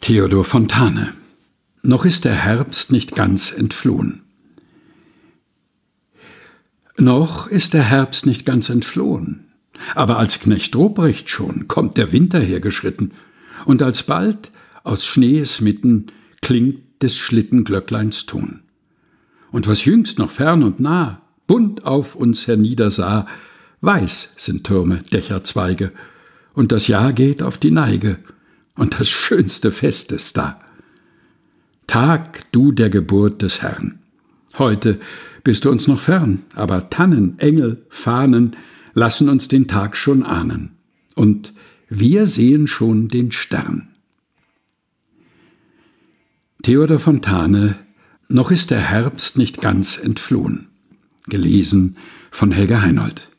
Theodor Fontane. Noch ist der Herbst nicht ganz entflohen. Noch ist der Herbst nicht ganz entflohen, aber als Knecht Ruprecht schon kommt der Winter hergeschritten, und alsbald aus Schnees Mitten klingt des Schlittenglöckleins Ton. Und was jüngst noch fern und nah bunt auf uns herniedersah, weiß sind Türme, Dächer, Zweige, und das Jahr geht auf die Neige, und das schönste Fest ist da. Tag du der Geburt des Herrn. Heute bist du uns noch fern, aber Tannen, Engel, Fahnen lassen uns den Tag schon ahnen. Und wir sehen schon den Stern. Theodor Fontane. Noch ist der Herbst nicht ganz entflohen. Gelesen von Helga Heinold.